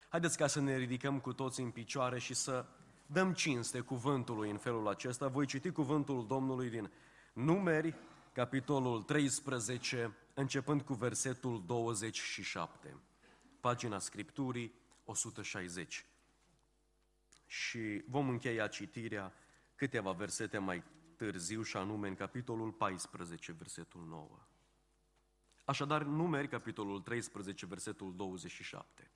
Haideți ca să ne ridicăm cu toții în picioare și să dăm cinste cuvântului în felul acesta. Voi citi cuvântul Domnului din Numeri, capitolul 13, începând cu versetul 27, pagina Scripturii 160. Și vom încheia citirea câteva versete mai târziu, și anume în capitolul 14, versetul 9. Așadar, Numeri, capitolul 13, versetul 27.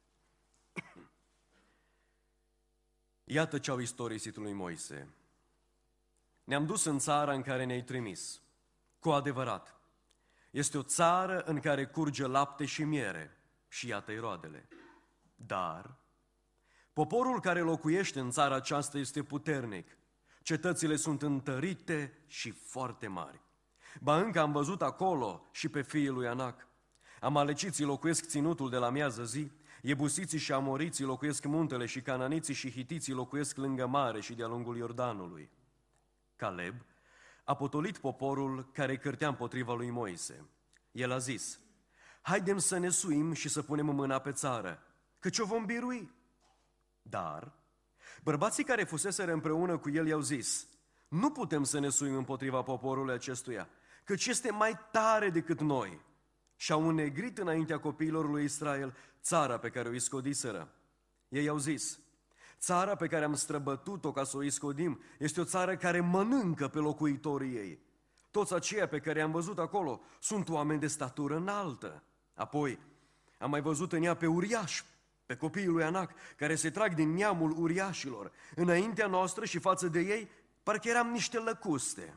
Iată ce au istorisit lui Moise. Ne-am dus în țara în care ne-ai trimis. Cu adevărat, este o țară în care curge lapte și miere, și iată-i roadele. Dar poporul care locuiește în țara aceasta este puternic. Cetățile sunt întărite și foarte mari. Ba încă am văzut acolo și pe fiii lui Anac. Amaleciții locuiesc ținutul de la miază zi, Iebusiții și Amoriții locuiesc muntele și Cananiții și Hitiții locuiesc lângă mare și de-a lungul Iordanului. Caleb a potolit poporul care cârtea împotriva lui Moise. El a zis: haidem să ne suim și să punem mâna pe țară, căci o vom birui. Dar bărbații care fuseseră împreună cu el i-au zis: nu putem să ne suim împotriva poporului acestuia, căci este mai tare decât noi. Și-au înnegrit înaintea copiilor lui Israel țara pe care o iscodiseră. Ei au zis: țara pe care am străbătut-o ca să o iscodim este o țară care mănâncă pe locuitorii ei. Toți aceia pe care i-am văzut acolo sunt oameni de statură înaltă. Apoi am mai văzut în ea pe uriași, pe copiii lui Anac, care se trag din neamul uriașilor. Înaintea noastră și față de ei, parcă eram niște lăcuste.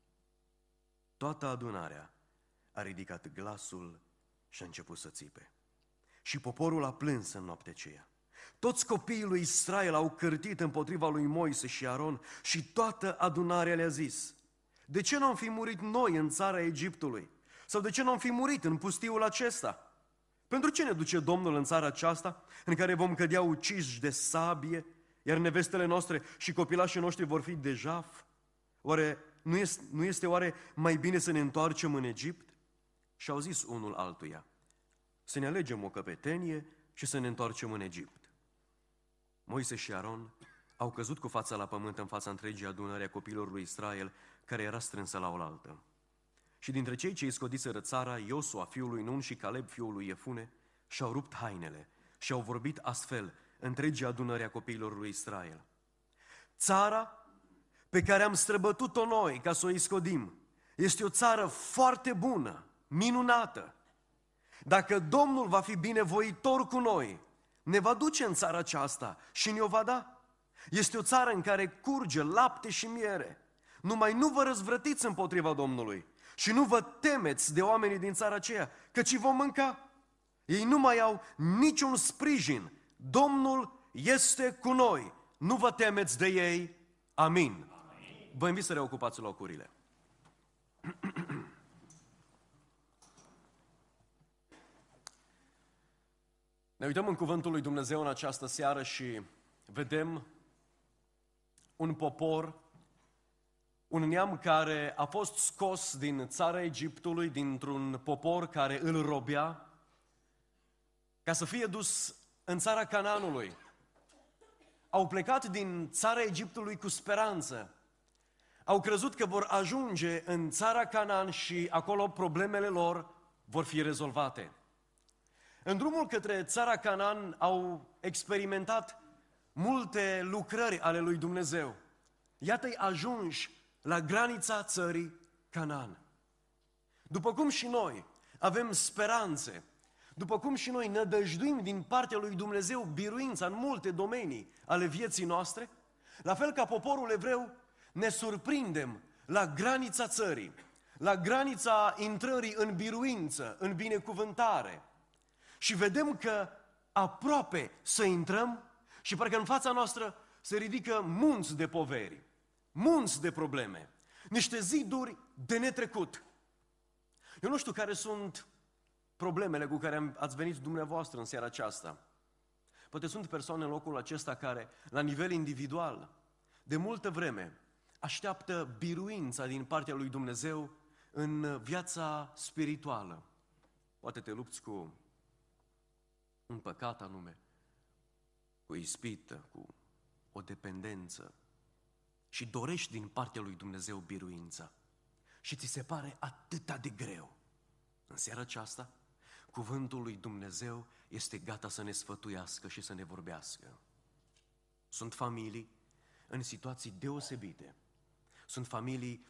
Toată adunarea a ridicat glasul și a început să țipe. Și poporul a plâns în noaptea aceea. Toți copiii lui Israel au cârtit împotriva lui Moise și Aron și toată adunarea le-a zis: de ce nu am fi murit noi în țara Egiptului? Sau de ce nu am fi murit în pustiul acesta? Pentru ce ne duce Domnul în țara aceasta, în care vom cădea uciși de sabie, iar nevestele noastre și copilașii noștri vor fi de jaf? Oare nu este oare mai bine să ne întoarcem în Egipt? Și au zis unul altuia: să ne alegem o căpetenie și să ne întoarcem în Egipt. Moise și Aron au căzut cu fața la pământ în fața întregii adunări a copiilor lui Israel, care era strânsă la oaltă. Și dintre cei ce iscodiseră țara, Iosua, fiul lui Nun, și Caleb, fiul lui Iefune, și-au rupt hainele și au vorbit astfel întregii adunări a copiilor lui Israel: țara pe care am străbătut-o noi ca să o iscodim este o țară foarte bună, minunată. Dacă Domnul va fi binevoitor cu noi, ne va duce în țara aceasta și ne-o va da. Este o țară în care curge lapte și miere. Numai nu vă răzvrătiți împotriva Domnului și nu vă temeți de oamenii din țara aceea, căci vom mânca. Ei nu mai au niciun sprijin. Domnul este cu noi. Nu vă temeți de ei. Amin. Vă invit să reocupați locurile. Ne uităm în cuvântul lui Dumnezeu în această seară și vedem un popor, un neam care a fost scos din țara Egiptului, dintr-un popor care îl robea, ca să fie dus în țara Canaanului. Au plecat din țara Egiptului cu speranță. Au crezut că vor ajunge în țara Canaan și acolo problemele lor vor fi rezolvate. În drumul către țara Canaan au experimentat multe lucrări ale lui Dumnezeu. Iată-i ajunși la granița țării Canaan. După cum și noi avem speranțe, după cum și noi nădăjduim din partea lui Dumnezeu biruința în multe domenii ale vieții noastre, la fel ca poporul evreu ne surprindem la granița țării, la granița intrării în biruință, în binecuvântare. Și vedem că aproape să intrăm și parcă în fața noastră se ridică munți de poveri, munți de probleme, niște ziduri de netrecut. Eu nu știu care sunt problemele cu care ați venit dumneavoastră în seara aceasta. Poate sunt persoane în locul acesta care, la nivel individual, de multă vreme, așteaptă biruința din partea lui Dumnezeu în viața spirituală. Poate te lupți cu un păcat anume, cu ispită, cu o dependență și dorești din partea lui Dumnezeu biruința și ți se pare atât de greu, în seara aceasta, cuvântul lui Dumnezeu este gata să ne sfătuiască și să ne vorbească. Sunt familii în situații deosebite, sunt familii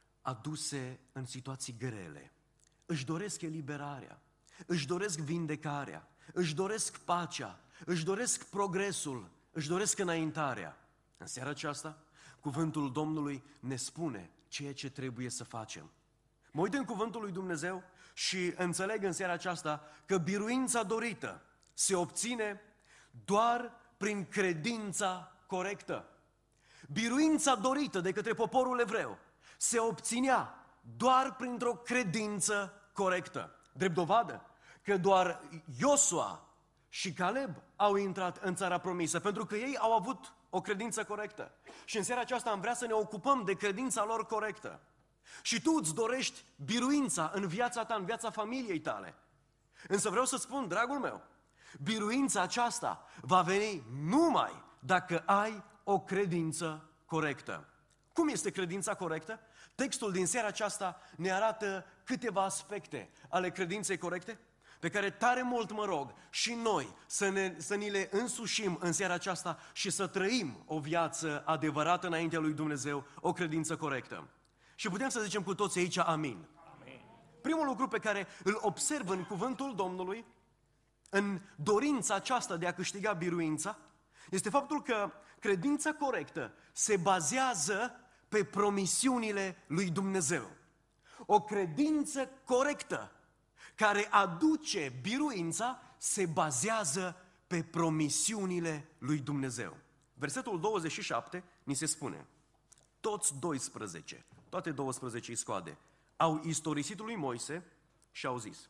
aduse în situații grele, își doresc eliberarea, își doresc vindecarea, își doresc pacea, își doresc progresul, își doresc înaintarea. În seara aceasta, cuvântul Domnului ne spune ceea ce trebuie să facem. Mă uit în cuvântul lui Dumnezeu și înțeleg în seara aceasta că biruința dorită se obține doar prin credința corectă. Biruința dorită de către poporul evreu se obținea doar printr-o credință corectă. Drept dovadă că doar Iosua și Caleb au intrat în țara promisă, pentru că ei au avut o credință corectă. Și în seara aceasta am vrea să ne ocupăm de credința lor corectă. Și tu îți dorești biruința în viața ta, în viața familiei tale. Însă vreau să spun, dragul meu, biruința aceasta va veni numai dacă ai o credință corectă. Cum este credința corectă? Textul din seara aceasta ne arată câteva aspecte ale credinței corecte, pe care tare mult mă rog și noi să ni le însușim în seara aceasta și să trăim o viață adevărată înaintea lui Dumnezeu, o credință corectă. Și putem să zicem cu toți aici amin. Amin. Primul lucru pe care îl observ în cuvântul Domnului, în dorința aceasta de a câștiga biruința, este faptul că credința corectă se bazează pe promisiunile lui Dumnezeu. O credință corectă care aduce biruința se bazează pe promisiunile lui Dumnezeu. Versetul 27 ni se spune: toți 12, toate 12 iscoade, au istorisit lui Moise și au zis: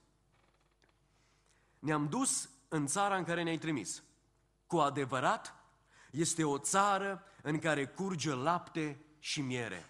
ne-am dus în țara în care ne-ai trimis. Cu adevărat, este o țară în care curge lapte și miere.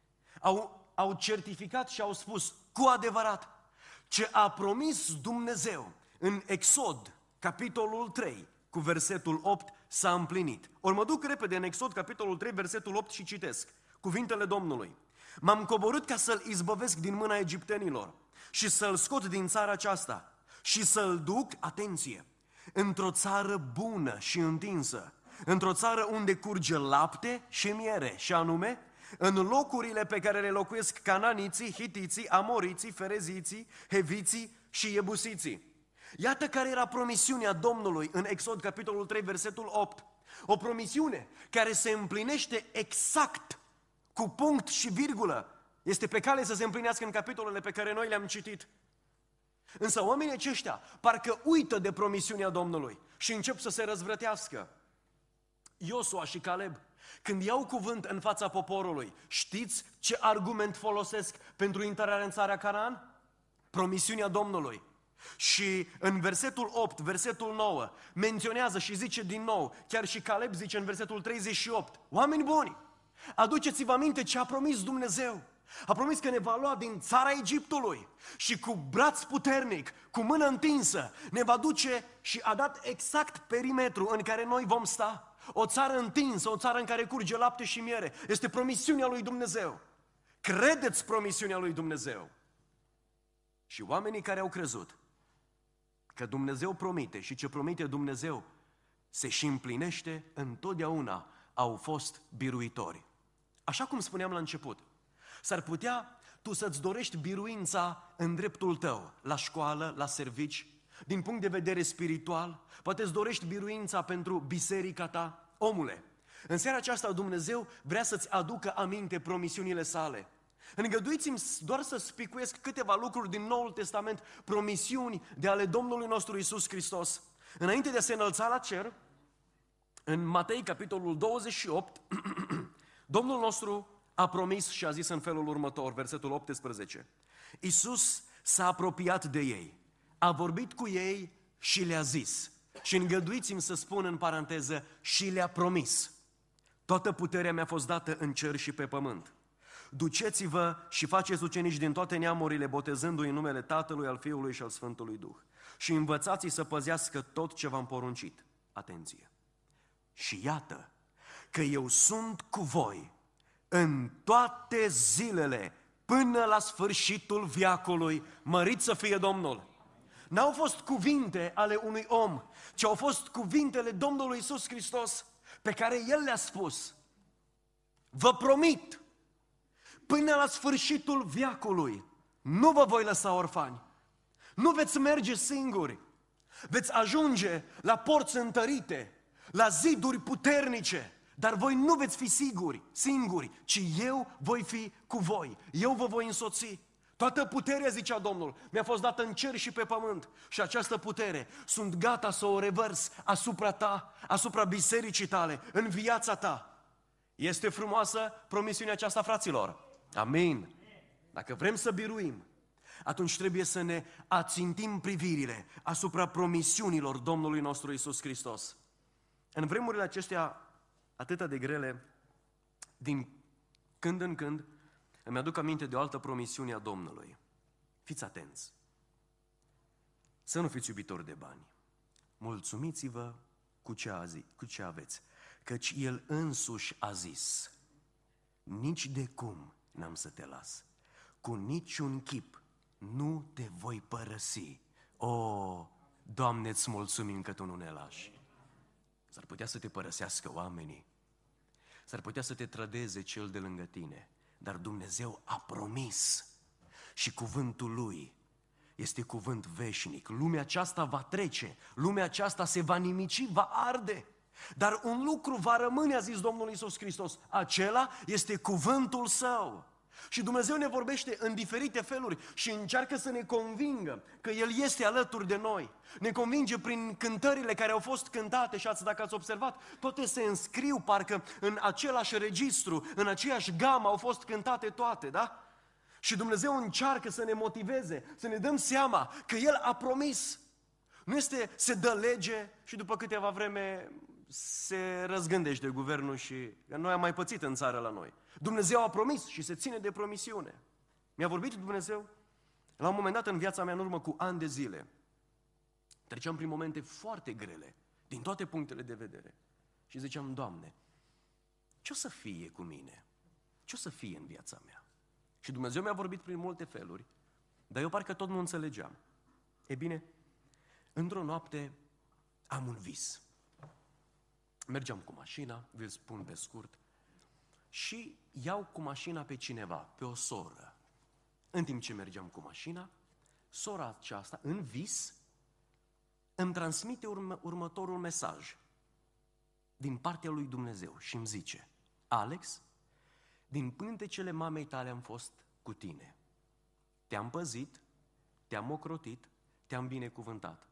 Au certificat și au spus cu adevărat ce a promis Dumnezeu în Exod, capitolul 3, cu versetul 8, s-a împlinit. Ori mă duc repede în Exod, capitolul 3, versetul 8 și citesc cuvintele Domnului. M-am coborât ca să-l izbăvesc din mâna egiptenilor și să-l scot din țara aceasta și să-l duc, atenție, într-o țară bună și întinsă, într-o țară unde curge lapte și miere, și anume în locurile pe care le locuiesc cananiții, hitiții, amoriții, fereziții, heviții și iebusiții. Iată care era promisiunea Domnului în Exod, capitolul 3, versetul 8. O promisiune care se împlinește exact, cu punct și virgulă. Este pe cale să se împlinească în capitolele pe care noi le-am citit. Însă oamenii aceștia parcă uită de promisiunea Domnului și încep să se răzvrătească. Iosua și Caleb, când iau cuvânt în fața poporului, știți ce argument folosesc pentru intrarea în țara Canaan? Promisiunea Domnului. Și în versetul 8, versetul 9, menționează și zice din nou, chiar și Caleb zice în versetul 38, oameni buni, aduceți-vă aminte ce a promis Dumnezeu. A promis că ne va lua din țara Egiptului și cu braț puternic, cu mână întinsă, ne va duce și a dat exact perimetrul în care noi vom sta. O țară întinsă, o țară în care curge lapte și miere. Este promisiunea lui Dumnezeu. Credeți promisiunea lui Dumnezeu. Și oamenii care au crezut că Dumnezeu promite și ce promite Dumnezeu se și împlinește, întotdeauna au fost biruitori. Așa cum spuneam la început, s-ar putea tu să-ți dorești biruința în dreptul tău, la școală, la servici, din punct de vedere spiritual, poate îți dorești biruința pentru biserica ta. Omule, în seara aceasta Dumnezeu vrea să-ți aducă aminte promisiunile sale. Îngăduiți-mi doar să spicuiesc câteva lucruri din Noul Testament, promisiuni de ale Domnului nostru Iisus Hristos. Înainte de a se înălța la cer, în Matei, capitolul 28, Domnul nostru a promis și a zis în felul următor, versetul 18. Iisus s-a apropiat de ei, a vorbit cu ei și le-a zis, și îngăduiți-mi să spun în paranteză, și le-a promis: toată puterea mi-a fost dată în cer și pe pământ. Duceți-vă și faceți ucenici din toate neamurile, botezându-i în numele Tatălui, al Fiului și al Sfântului Duh. Și învățați-i să păzească tot ce v-am poruncit. Atenție! și iată că eu sunt cu voi în toate zilele până la sfârșitul veacului, mărit să fie Domnul. N-au fost cuvinte ale unui om, ci au fost cuvintele Domnului Iisus Hristos pe care El le-a spus. Vă promit, până la sfârșitul veacului, nu vă voi lăsa orfani. Nu veți merge singuri. Veți ajunge la porți întărite, la ziduri puternice, dar voi nu veți fi singuri, ci eu voi fi cu voi. Eu vă voi însoți. Toată puterea, zicea Domnul, mi-a fost dată în cer și pe pământ și această putere sunt gata să o revărs asupra ta, asupra bisericii tale, în viața ta. Este frumoasă promisiunea aceasta, fraților? Amin. Dacă vrem să biruim, atunci trebuie să ne ațintim privirile asupra promisiunilor Domnului nostru Iisus Hristos. În vremurile acestea atât de grele, din când în când, îmi aduc aminte de o altă promisiune a Domnului. Fiți atenți! Să nu fiți iubitori de bani. Mulțumiți-vă cu ce aveți, căci El însuși a zis, nici de cum n-am să te las, cu niciun chip nu te voi părăsi. O, Doamne, îți mulțumim că Tu nu ne lași. S-ar putea să te părăsească oamenii, s-ar putea să te trădeze cel de lângă tine, dar Dumnezeu a promis și cuvântul Lui este cuvânt veșnic. Lumea aceasta va trece, lumea aceasta se va nimici, va arde, dar un lucru va rămâne, a zis Domnul Iisus Hristos, acela este cuvântul Său. Și Dumnezeu ne vorbește în diferite feluri și încearcă să ne convingă că El este alături de noi. Ne convinge prin cântările care au fost cântate și dacă ați observat, toate se înscriu parcă în același registru, în aceeași gamă au fost cântate toate, da? Și Dumnezeu încearcă să ne motiveze, să ne dăm seama că El a promis. Nu este se dă lege și după câteva vreme se răzgândește guvernul și noi am mai pățit în țară la noi. Dumnezeu a promis și se ține de promisiune. Mi-a vorbit Dumnezeu la un moment dat în viața mea, în urmă cu ani de zile. Treceam prin momente foarte grele, din toate punctele de vedere. Și ziceam, Doamne, ce o să fie cu mine? Ce o să fie în viața mea? Și Dumnezeu mi-a vorbit prin multe feluri, dar eu parcă tot nu înțelegeam. E bine, într-o noapte am un vis. Mergeam cu mașina, vi-l spun pe scurt, și iau cu mașina pe cineva, pe o soră. În timp ce mergeam cu mașina, sora aceasta, în vis, îmi transmite următorul mesaj din partea lui Dumnezeu și îmi zice, Alex, din pântecele mamei tale am fost cu tine. Te-am păzit, te-am ocrotit, te-am binecuvântat.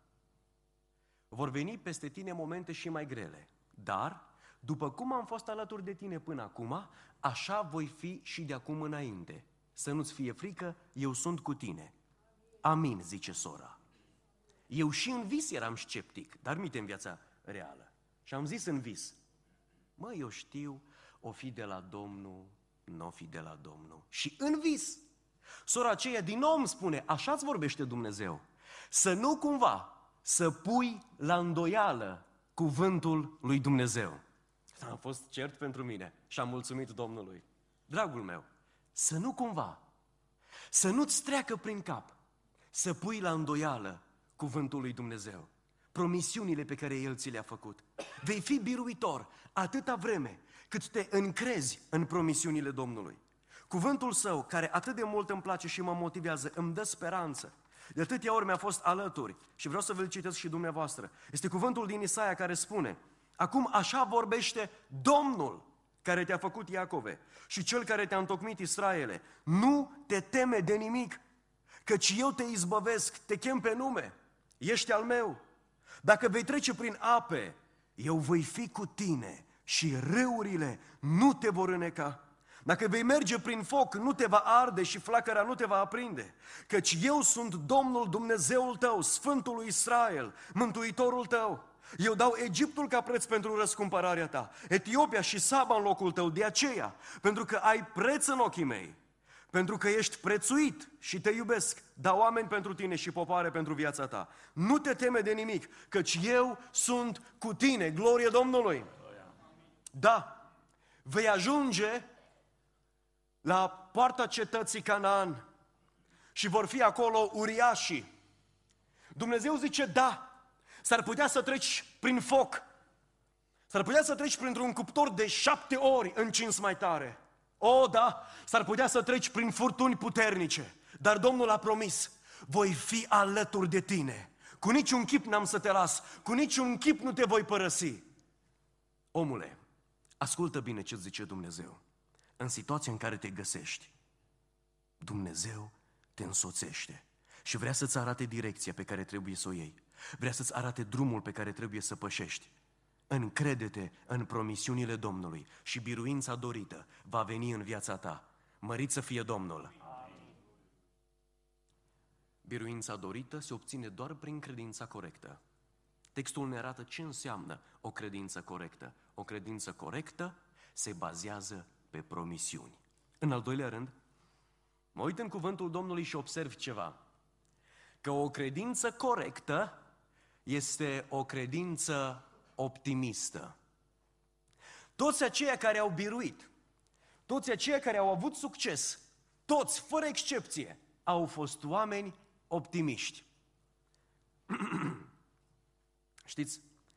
Vor veni peste tine momente și mai grele, dar, după cum am fost alături de tine până acum, așa voi fi și de acum înainte. Să nu-ți fie frică, eu sunt cu tine. Amin, zice sora. Eu și în vis eram sceptic, dar mite în viața reală. Și am zis în vis, mă, eu știu, o fi de la Domnul, n-o fi de la Domnul. Și în vis, sora aceea din nou îmi spune, așa-ți vorbește Dumnezeu, să nu cumva să pui la îndoială cuvântul lui Dumnezeu. A fost cert pentru mine și am mulțumit Domnului. Dragul meu, să nu cumva, să nu-ți treacă prin cap, să pui la îndoială cuvântul lui Dumnezeu, promisiunile pe care El ți le-a făcut. Vei fi biruitor atâta vreme cât te încrezi în promisiunile Domnului. Cuvântul Său, care atât de mult îmi place și mă motivează, îmi dă speranță. De atâtea ori mi-a fost alături și vreau să vă-l citesc și dumneavoastră. Este cuvântul din Isaia care spune, acum așa vorbește Domnul care te-a făcut Iacove și Cel care te-a întocmit Israele. Nu te teme de nimic, căci eu te izbăvesc, te chem pe nume, ești al meu. Dacă vei trece prin ape, eu voi fi cu tine și râurile nu te vor îneca. Dacă vei merge prin foc, nu te va arde și flacăra nu te va aprinde, căci eu sunt Domnul Dumnezeul tău, Sfântul lui Israel, Mântuitorul tău. Eu dau Egiptul ca preț pentru răscumpărarea ta, Etiopia și Saba în locul tău, de aceea, pentru că ai preț în ochii mei, pentru că ești prețuit și te iubesc, dau oameni pentru tine și popoare pentru viața ta. Nu te teme de nimic, căci eu sunt cu tine, glorie Domnului. Da, vei ajunge la poarta cetății Canaan și vor fi acolo uriașii. Dumnezeu zice, da, s-ar putea să treci prin foc, s-ar putea să treci printr-un cuptor de 7 ori încins mai tare. O, da, s-ar putea să treci prin furtuni puternice, dar Domnul a promis, voi fi alături de tine. Cu niciun chip n-am să te las, cu niciun chip nu te voi părăsi. Omule, ascultă bine ce zice Dumnezeu. În situația în care te găsești, Dumnezeu te însoțește și vrea să-ți arate direcția pe care trebuie să o iei. Vrea să-ți arate drumul pe care trebuie să pășești. Încrede-te în promisiunile Domnului și biruința dorită va veni în viața ta. Mărit să fie Domnul! Biruința dorită se obține doar prin credința corectă. Textul ne arată ce înseamnă o credință corectă. O credință corectă se bazează pe promisiuni. În al doilea rând, mă uit în cuvântul Domnului și observ ceva. Că o credință corectă este o credință optimistă. Toți aceia care au biruit, toți aceia care au avut succes, toți, fără excepție, au fost oameni optimiști. Știți,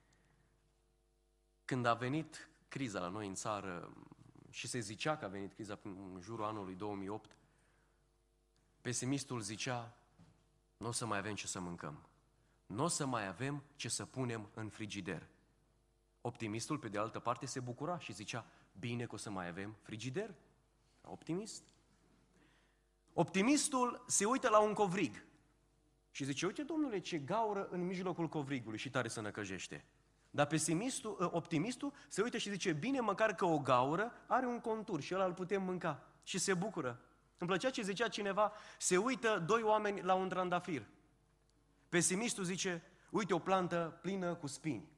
când a venit criza la noi în țară și se zicea că a venit criza în jurul anului 2008, pesimistul zicea, nu o să mai avem ce să mâncăm, nu o să mai avem ce să punem în frigider. Optimistul, pe de altă parte, se bucura și zicea, bine că o să mai avem frigider. Optimist. Optimistul se uită la un covrig și zice, uite, domnule, ce gaură în mijlocul covrigului și tare se năcăjește. Dar optimistul se uită și zice, bine, măcar că o gaură are un contur și ăla îl putem mânca. Și se bucură. Îmi plăcea ce zicea cineva, se uită doi oameni la un trandafir. Pesimistul zice, uite o plantă plină cu spini.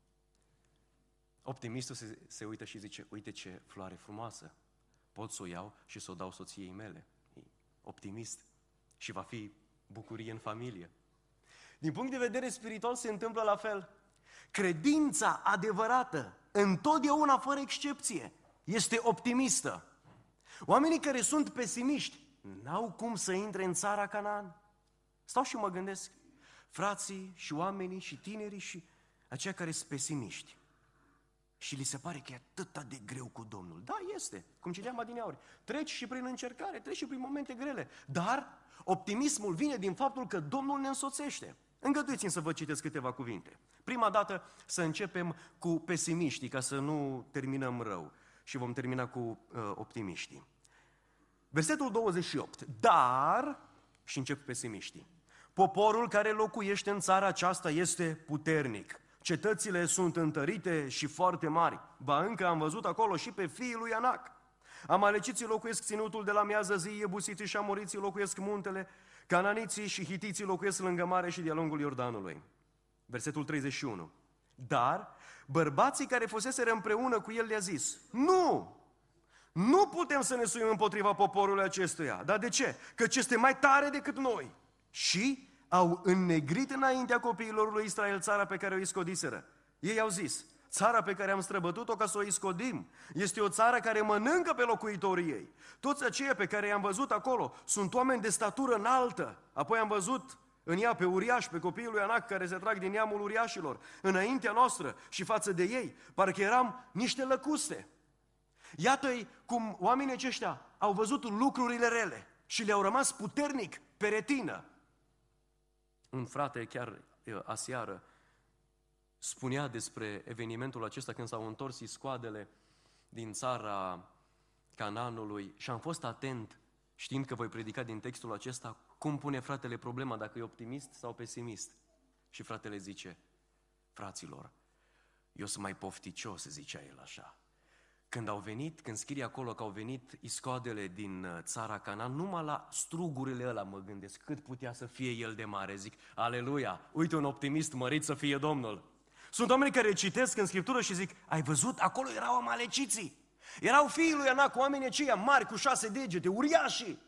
Optimistul se uită și zice, uite ce floare frumoasă, pot să o iau și să o dau soției mele. Optimist. Și va fi bucurie în familie. Din punct de vedere spiritual se întâmplă la fel. Credința adevărată, întotdeauna fără excepție, este optimistă. Oamenii care sunt pesimiști n-au cum să intre în țara Canaan. Stau și mă gândesc, frații și oamenii și tinerii și aceia care sunt pesimiști. Și li se pare că e atât de greu cu Domnul. Da, este, cum citeam adineauri. Treci și prin încercare, treci și prin momente grele. Dar optimismul vine din faptul că Domnul ne însoțește. Îngăduiți-mi să vă citesc câteva cuvinte. Prima dată să începem cu pesimiștii, ca să nu terminăm rău. Și vom termina cu optimiștii. Versetul 28. Dar, și încep pesimiștii, poporul care locuiește în țara aceasta este puternic. Cetățile sunt întărite și foarte mari. Ba încă am văzut acolo și pe fiii lui Anac. Amaleciții locuiesc ținutul de la miază zi, Iebusiții și Amoriții locuiesc muntele, Cananiții și Hitiții locuiesc lângă mare și de-a lungul Iordanului. Versetul 31. Dar bărbații care fuseseră împreună cu el le-a zis, nu putem să ne suim împotriva poporului acestuia. Dar de ce? Căci este mai tare decât noi. Și au înnegrit înaintea copiilor lui Israel țara pe care o iscodiseră. Ei au zis, țara pe care am străbătut-o ca să o iscodim este o țară care mănâncă pe locuitorii ei. Toți aceia pe care i-am văzut acolo sunt oameni de statură înaltă. Apoi am văzut în ea pe uriași, pe copiii lui Anac care se trag din neamul uriașilor, înaintea noastră și față de ei, parcă eram niște lăcuste. Iată-i cum oamenii aceștia au văzut lucrurile rele și le-au rămas puternic pe retină. Un frate chiar aseară spunea despre evenimentul acesta când s-au întors iscoadele din țara Canaanului și am fost atent, știind că voi predica din textul acesta, cum pune fratele problema, dacă e optimist sau pesimist. Și fratele zice, fraților, eu sunt mai pofticios, zicea el așa. Când scrie acolo că au venit iscoadele din țara Canaan, numai la strugurile ăla mă gândesc, cât putea să fie el de mare. Zic, aleluia, uite un optimist, mărit să fie Domnul. Sunt oameni care citesc în Scriptură și zic, ai văzut, acolo erau amaleciții. Erau fiii lui Anac, oamenii aceia mari cu 6 degete, uriașii.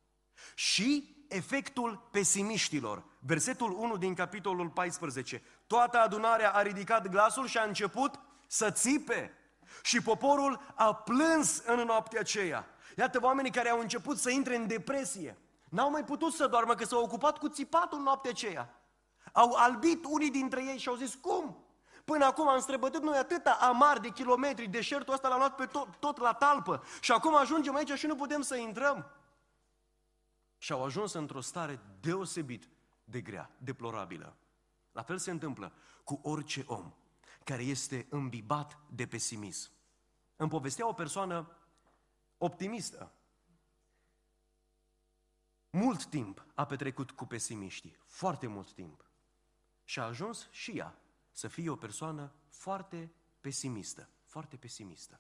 Și efectul pesimiștilor. Versetul 1 din capitolul 14. Toată adunarea a ridicat glasul și a început să țipe. Și poporul a plâns în noaptea aceea. Iată oamenii care au început să intre în depresie. N-au mai putut să doarmă, că s-au ocupat cu țipatul în noaptea aceea. Au albit unii dintre ei și au zis, cum? Până acum am străbătut noi atâta amar de kilometri, deșertul ăsta l-am luat pe tot la talpă și acum ajungem aici și nu putem să intrăm. Și au ajuns într-o stare deosebit de grea, deplorabilă. La fel se întâmplă cu orice om care este îmbibat de pesimism. Îmi povestea o persoană optimistă. Mult timp a petrecut cu pesimiștii, foarte mult timp. Și a ajuns și ea să fie o persoană foarte pesimistă, foarte pesimistă.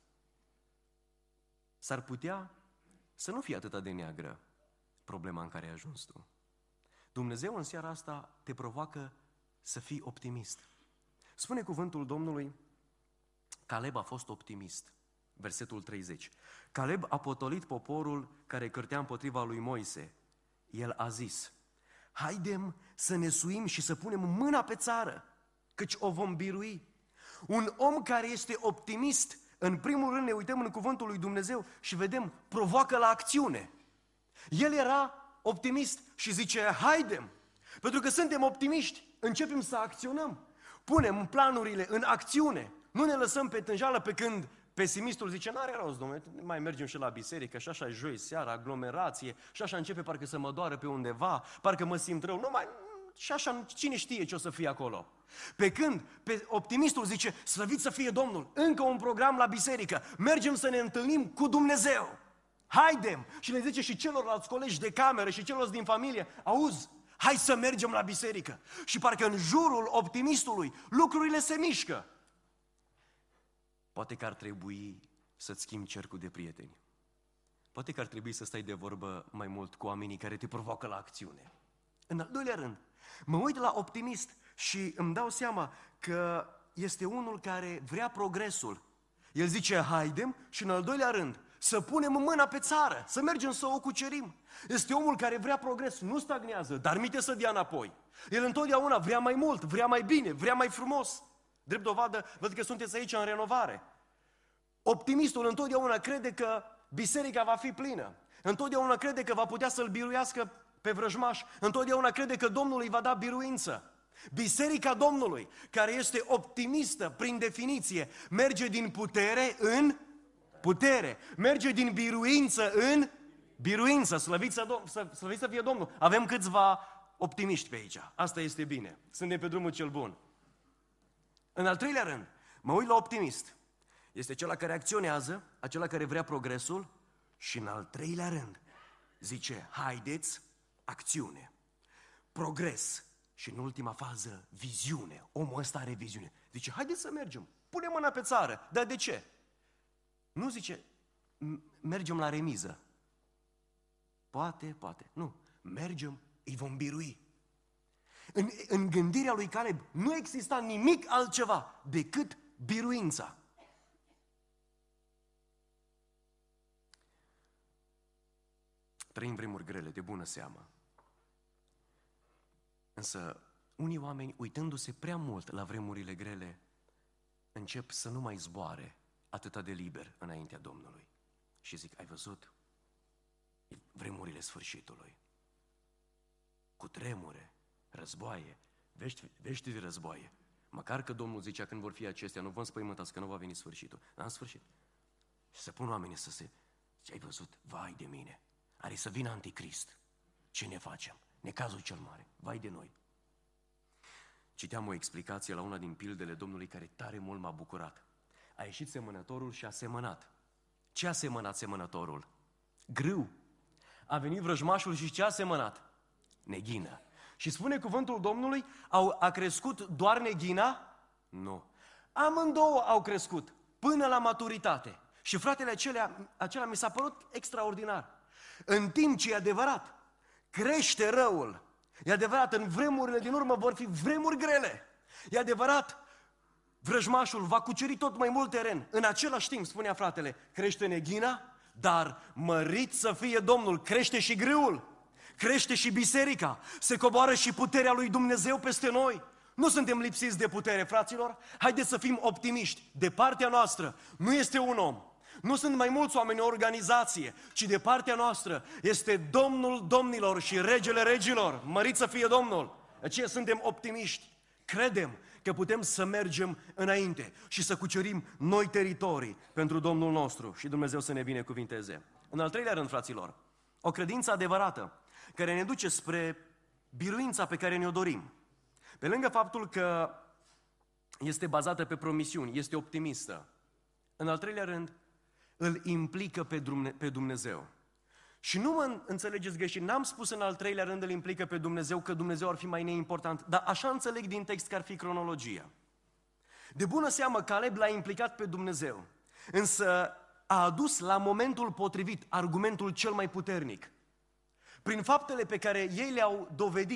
S-ar putea să nu fie atât de neagră problema în care ai ajuns tu. Dumnezeu în seara asta te provoacă să fii optimist. Spune cuvântul Domnului, Caleb a fost optimist. Versetul 30. Caleb a potolit poporul care cârtea împotriva lui Moise. El a zis, haidem să ne suim și să punem mâna pe țară, căci o vom birui. Un om care este optimist, în primul rând ne uităm în cuvântul lui Dumnezeu și vedem, provoacă la acțiune. El era optimist și zice, haidem, pentru că suntem optimiști, începem să acționăm, punem planurile în acțiune, nu ne lăsăm pe tânjală pe când pesimistul zice, n-are rost, domnule, mai mergem și la biserică, și așa joi seara, aglomerație, și așa începe parcă să mă doară pe undeva, parcă mă simt rău, și așa cine știe ce o să fie acolo. Pe când optimistul zice, slăvit să fie Domnul, încă un program la biserică, mergem să ne întâlnim cu Dumnezeu. Haidem! Și le zice și celorlalți colegi de cameră și celorlalți din familie, auzi, hai să mergem la biserică. Și parcă în jurul optimistului lucrurile se mișcă. Poate că ar trebui să-ți schimbi cercul de prieteni. Poate că ar trebui să stai de vorbă mai mult cu oamenii care te provoacă la acțiune. În al doilea rând, mă uit la optimist și îmi dau seama că este unul care vrea progresul. El zice, haidem, și în al doilea rând, să punem mâna pe țară, să mergem să o cucerim. Este omul care vrea progres, nu stagnează, dar minte să dea înapoi. El întotdeauna vrea mai mult, vrea mai bine, vrea mai frumos. Drept dovadă, văd că sunteți aici în renovare. Optimistul întotdeauna crede că biserica va fi plină. Întotdeauna crede că va putea să-l biruiască pe vrăjmaș. Întotdeauna crede că Domnul îi va da biruință. Biserica Domnului, care este optimistă prin definiție, merge din putere în putere. Merge din biruință în biruință. Slăvit să fie Domnul. Avem câțiva optimiști pe aici. Asta este bine. Suntem pe drumul cel bun. În al treilea rând, mă uit la optimist. Este acela care acționează, acela care vrea progresul și în al treilea rând zice, haideți, acțiune, progres și în ultima fază, viziune. Omul ăsta are viziune. Zice, haideți să mergem, pune mâna pe țară. Dar de ce? Nu zice, mergem la remiză. Poate. Nu, mergem, îi vom birui. În gândirea lui Caleb nu exista nimic altceva decât biruința. Trăim vremuri grele, de bună seamă. Însă, unii oameni, uitându-se prea mult la vremurile grele, încep să nu mai zboare atâta de liber înaintea Domnului. Și zic, ai văzut? Vremurile sfârșitului. Cu tremure, războaie, vești de războaie. Măcar că Domnul zicea când vor fi acestea, nu vă înspăimântați că nu va veni sfârșitul. Dar în sfârșit. Și se pun oamenii să se... Ce ai văzut? Vai de mine! Are să vină anticrist. Ce ne facem? Necazul cel mare. Vai de noi! Citeam o explicație la una din pildele Domnului care tare mult m-a bucurat. A ieșit semănătorul și a semănat. Ce a semănat semănătorul? Grâu. A venit vrăjmașul și ce a semănat? Neghină. Și spune cuvântul Domnului, a crescut doar neghina? Nu. Amândouă au crescut până la maturitate. Și fratele acela mi s-a părut extraordinar. În timp ce e adevărat, crește răul. E adevărat, în vremurile din urmă vor fi vremuri grele. E adevărat, vrăjmașul va cuceri tot mai mult teren. În același timp, spunea fratele, crește neghina, dar mărit să fie Domnul, crește și grâul, crește și biserica, se coboară și puterea lui Dumnezeu peste noi. Nu suntem lipsiți de putere, fraților. Haideți să fim optimiști. De partea noastră nu este un om. Nu sunt mai mulți oameni în organizație, ci de partea noastră este Domnul domnilor și Regele regilor. Mărit să fie Domnul! Aceea suntem optimiști. Credem că putem să mergem înainte și să cucerim noi teritorii pentru Domnul nostru și Dumnezeu să ne binecuvinteze. În al treilea rând, fraților, o credință adevărată care ne duce spre biruința pe care ne-o dorim. Pe lângă faptul că este bazată pe promisiuni, este optimistă, în al treilea rând, îl implică pe Dumnezeu. Și nu mă înțelegeți greșit, n-am spus în al treilea rând îl implică pe Dumnezeu că Dumnezeu ar fi mai neimportant, dar așa înțeleg din text că ar fi cronologia. De bună seamă, Caleb l-a implicat pe Dumnezeu, însă a adus la momentul potrivit argumentul cel mai puternic. Prin faptele pe care ei le-au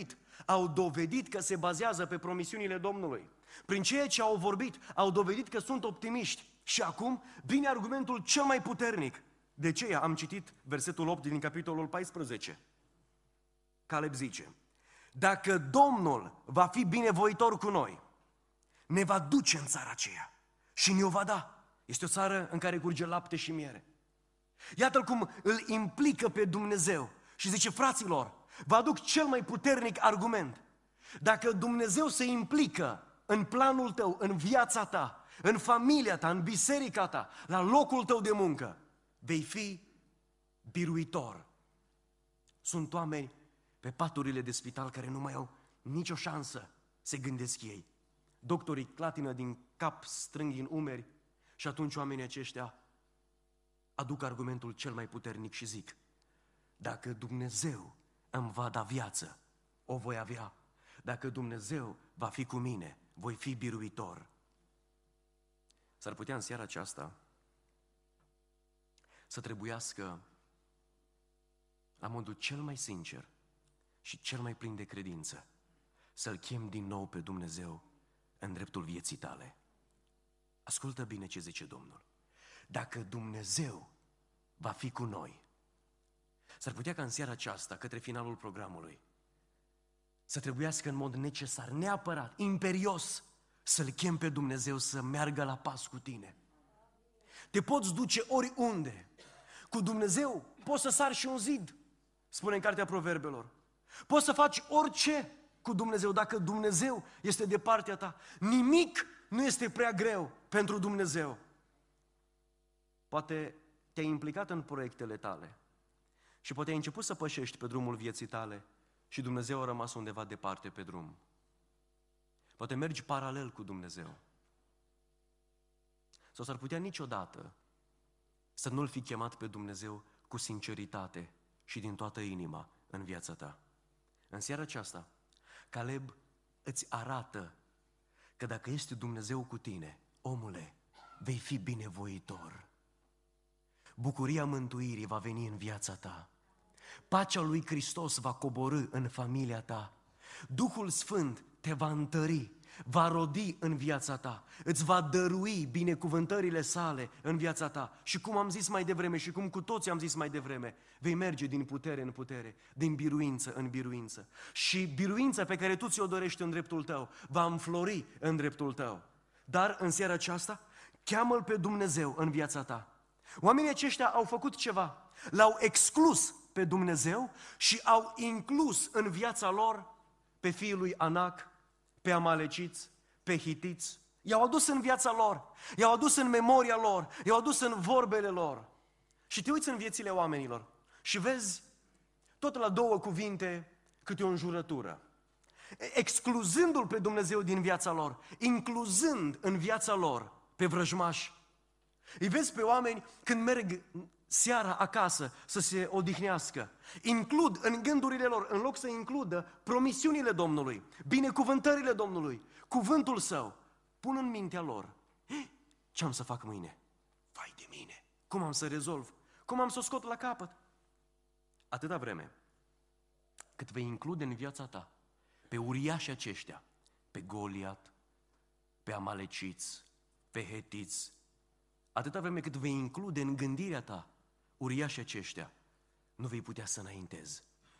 dovedit că se bazează pe promisiunile Domnului. Prin ceea ce au vorbit, au dovedit că sunt optimiști. Și acum vine argumentul cel mai puternic. De ce? Am citit versetul 8 din capitolul 14. Caleb zice: dacă Domnul va fi binevoitor cu noi, ne va duce în țara aceea și ne-o va da. Este o țară în care curge lapte și miere. Iată cum îl implică pe Dumnezeu și zice: fraților, vă aduc cel mai puternic argument. Dacă Dumnezeu se implică în planul tău, în viața ta, în familia ta, în biserica ta, la locul tău de muncă, vei fi biruitor. Sunt oameni pe paturile de spital care nu mai au nicio șansă, se gândesc ei. Doctorii clatină din cap, strâng din umeri și atunci oamenii aceștia aduc argumentul cel mai puternic și zic: dacă Dumnezeu îmi va da viață, o voi avea. Dacă Dumnezeu va fi cu mine, voi fi biruitor. S-ar putea în seara aceasta să trebuiască, la modul cel mai sincer și cel mai plin de credință, să-L chem din nou pe Dumnezeu în dreptul vieții tale. Ascultă bine ce zice Domnul. Dacă Dumnezeu va fi cu noi, s-ar putea ca în seara aceasta, către finalul programului, să trebuiască în mod necesar, neapărat, imperios, să-L chem pe Dumnezeu să meargă la pas cu tine. Te poți duce oriunde. Cu Dumnezeu poți să sari și un zid, spune în Cartea Proverbelor. Poți să faci orice cu Dumnezeu, dacă Dumnezeu este de partea ta. Nimic nu este prea greu pentru Dumnezeu. Poate te-ai implicat în proiectele tale și poate ai început să pășești pe drumul vieții tale și Dumnezeu a rămas undeva departe pe drum. Poate mergi paralel cu Dumnezeu. Sau s-ar putea niciodată să nu-L fi chemat pe Dumnezeu cu sinceritate și din toată inima în viața ta. În seara aceasta, Caleb îți arată că dacă este Dumnezeu cu tine, omule, vei fi binevoitor. Bucuria mântuirii va veni în viața ta. Pacea lui Hristos va coborî în familia ta. Duhul Sfânt te va întări, va rodi în viața ta, îți va dărui binecuvântările sale în viața ta. Și cum am zis mai devreme și cum cu toții am zis mai devreme, vei merge din putere în putere, din biruință în biruință. Și biruința pe care tu ți-o dorești în dreptul tău va înflori în dreptul tău. Dar în seara aceasta, cheamă-L pe Dumnezeu în viața ta. Oamenii aceștia au făcut ceva, l-au exclus pe Dumnezeu și au inclus în viața lor pe fiul lui Anac, pe amaleciți, pe hitiți. I-au adus în viața lor, i-au adus în memoria lor, i-au adus în vorbele lor. Și te uiți în viețile oamenilor și vezi tot la două cuvinte câte o înjurătură. Excluzându-L pe Dumnezeu din viața lor, incluzând în viața lor pe vrăjmași. Îi vezi pe oameni când merg seara acasă să se odihnească. Includ în gândurile lor, în loc să includă promisiunile Domnului, binecuvântările Domnului, cuvântul Său, pun în mintea lor: ce am să fac mâine? Vai de mine! Cum am să rezolv? Cum am să o scot la capăt? Atâta vreme cât vei include în viața ta pe uriașii aceștia, pe Goliat, pe amaleciți, pe hetiți, atâta vreme cât vei include în gândirea ta uriașii aceștia, nu vei putea să înaintezi.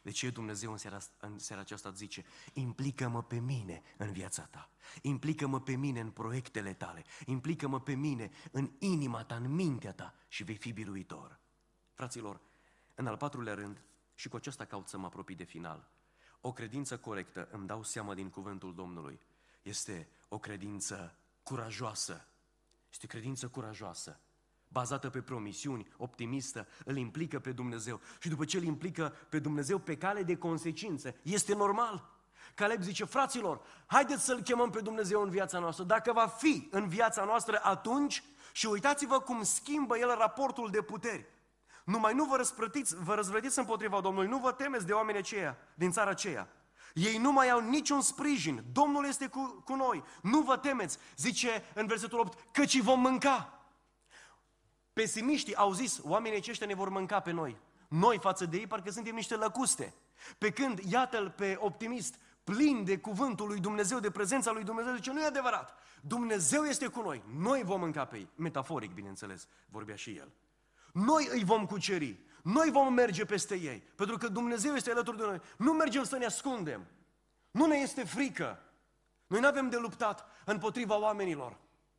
De ce Dumnezeu în seara aceasta zice, implică-mă pe mine în viața ta, implică-mă pe mine în proiectele tale, implică-mă pe mine în inima ta, în mintea ta și vei fi biruitor. Fraților, în al patrulea rând, și cu aceasta caut să mă apropii de final, o credință corectă, îmi dau seama din cuvântul Domnului, este o credință curajoasă. Este o credință curajoasă, bazată pe promisiuni, optimistă, îl implică pe Dumnezeu. Și după ce îl implică pe Dumnezeu pe cale de consecință, este normal. Caleb zice, fraților, haideți să-L chemăm pe Dumnezeu în viața noastră. Dacă va fi în viața noastră atunci, și uitați-vă cum schimbă El raportul de puteri. Numai nu vă răzvrătiți împotriva Domnului, nu vă temeți de oamenii aceia, din țara aceea. Ei nu mai au niciun sprijin, Domnul este cu noi, nu vă temeți, zice în versetul 8, căci vom mânca. Pesimiștii au zis, oamenii aceștia ne vor mânca pe noi. Noi față de ei parcă suntem niște lăcuste. Pe când, iată-l pe optimist, plin de cuvântul lui Dumnezeu, de prezența lui Dumnezeu, zice, nu e adevărat, Dumnezeu este cu noi, noi vom mânca pe ei. Metaforic, bineînțeles, vorbea și el. Noi îi vom cuceri, noi vom merge peste ei, pentru că Dumnezeu este alături de noi. Nu mergem să ne ascundem, nu ne este frică. Noi nu avem de luptat împotriva oamenilor.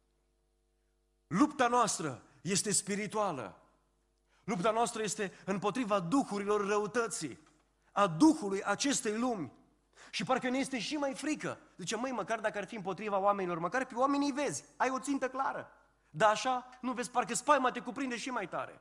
Lupta noastră este spirituală. Lupta noastră este împotriva duhurilor răutății, a duhului acestei lumi. Și parcă ne este și mai frică. Zice, măi, măcar dacă ar fi împotriva oamenilor, măcar pe oamenii vezi, ai o țintă clară. Dar așa, nu vezi, parcă spaima te cuprinde și mai tare.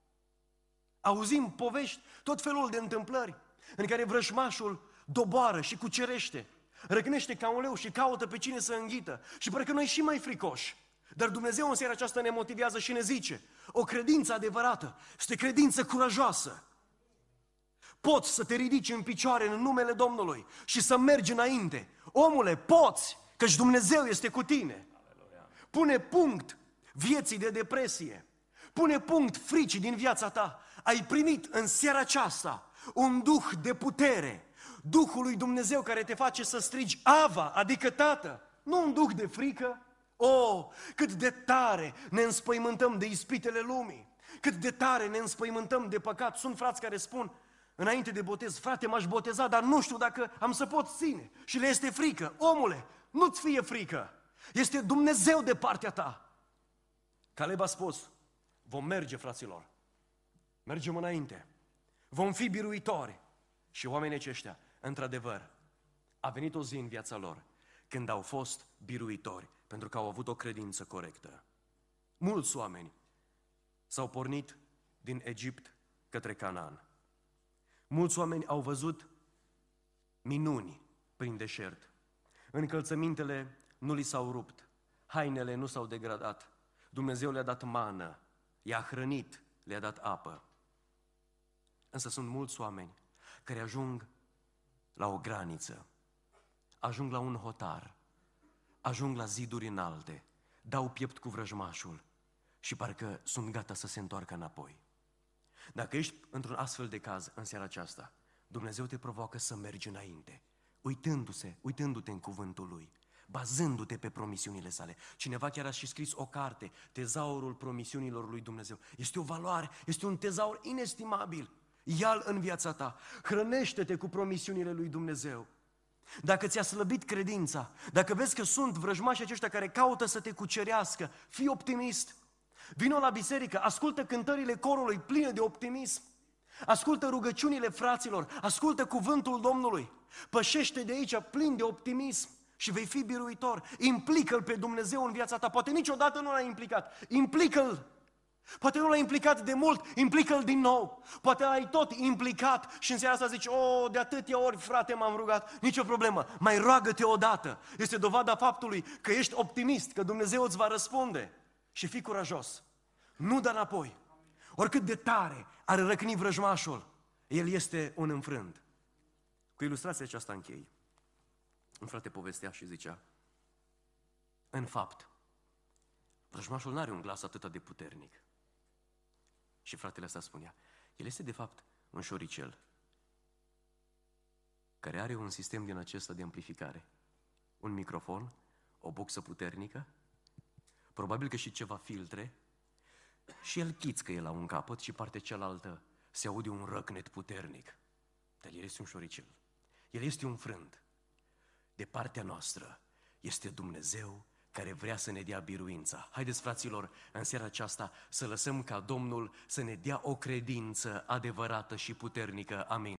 Auzim povești, tot felul de întâmplări în care vrăjmașul doboară și cucerește, răcnește ca un leu și caută pe cine să înghită. Și parcă noi și mai fricoși. Dar Dumnezeu în seara aceasta ne motivează și ne zice, o credință adevărată este credință curajoasă. Poți să te ridici în picioare în numele Domnului și să mergi înainte. Omule, poți, căci Dumnezeu este cu tine. Pune punct vieții de depresie. Pune punct fricii din viața ta. Ai primit în seara aceasta un duh de putere. Duhul lui Dumnezeu care te face să strigi Ava, adică Tată. Nu un duh de frică. Oh, cât de tare ne înspăimântăm de ispitele lumii. Cât de tare ne înspăimântăm de păcat. Sunt frați care spun înainte de botez, frate, m-aș boteza, dar nu știu dacă am să pot ține. Și le este frică. Omule, nu-ți fie frică. Este Dumnezeu de partea ta. Caleb a spus, vom merge, fraților. Mergem înainte. Vom fi biruitori. Și oamenii aceștia, într-adevăr, a venit o zi în viața lor când au fost biruitori, pentru că au avut o credință corectă. Mulți oameni s-au pornit din Egipt către Canaan. Mulți oameni au văzut minuni prin deșert. Încălțămintele nu li s-au rupt, hainele nu s-au degradat. Dumnezeu le-a dat mană, i-a hrănit, le-a dat apă. Însă sunt mulți oameni care ajung la o graniță, ajung la un hotar, ajung la ziduri înalte, dau piept cu vrăjmașul și parcă sunt gata să se întoarcă înapoi. Dacă ești într-un astfel de caz în seara aceasta, Dumnezeu te provoacă să mergi înainte, uitându-te în cuvântul Lui, bazându-te pe promisiunile sale. Cineva chiar a și scris o carte, Tezaurul promisiunilor lui Dumnezeu. Este o valoare, este un tezaur inestimabil. Ia-l în viața ta, hrănește-te cu promisiunile lui Dumnezeu. Dacă ți-a slăbit credința, dacă vezi că sunt vrăjmași aceștia care caută să te cucerească, fii optimist. Vino la biserică, ascultă cântările corului pline de optimism. Ascultă rugăciunile fraților, ascultă cuvântul Domnului. Pășește de aici plin de optimism și vei fi biruitor. Implică-L pe Dumnezeu în viața ta. Poate niciodată nu l-ai implicat. Implică-L. Poate nu l-ai implicat de mult, implică-L din nou. Poate l-ai tot implicat și în seara asta zici, de atâtea ori, frate, m-am rugat. Nicio problemă, mai roagă-te odată. Este dovada faptului că ești optimist, că Dumnezeu îți va răspunde. Și fii curajos. Nu da înapoi. Oricât de tare ar răcni vrăjmașul, el este un înfrânt. Cu ilustrația aceasta închei. Un frate povestea și zicea, în fapt, vrăjmașul n-are un glas atât de puternic. Și fratele ăsta spunea, el este de fapt un șoricel care are un sistem din acesta de amplificare. Un microfon, o boxă puternică, probabil că și ceva filtre, și el chițcă la un capăt și partea cealaltă se aude un răcnet puternic. dar El este un șoricel. El este un frânt. De partea noastră este Dumnezeu care vrea să ne dea biruința. Haideți, fraților, în seara aceasta să lăsăm ca Domnul să ne dea o credință adevărată și puternică. Amin.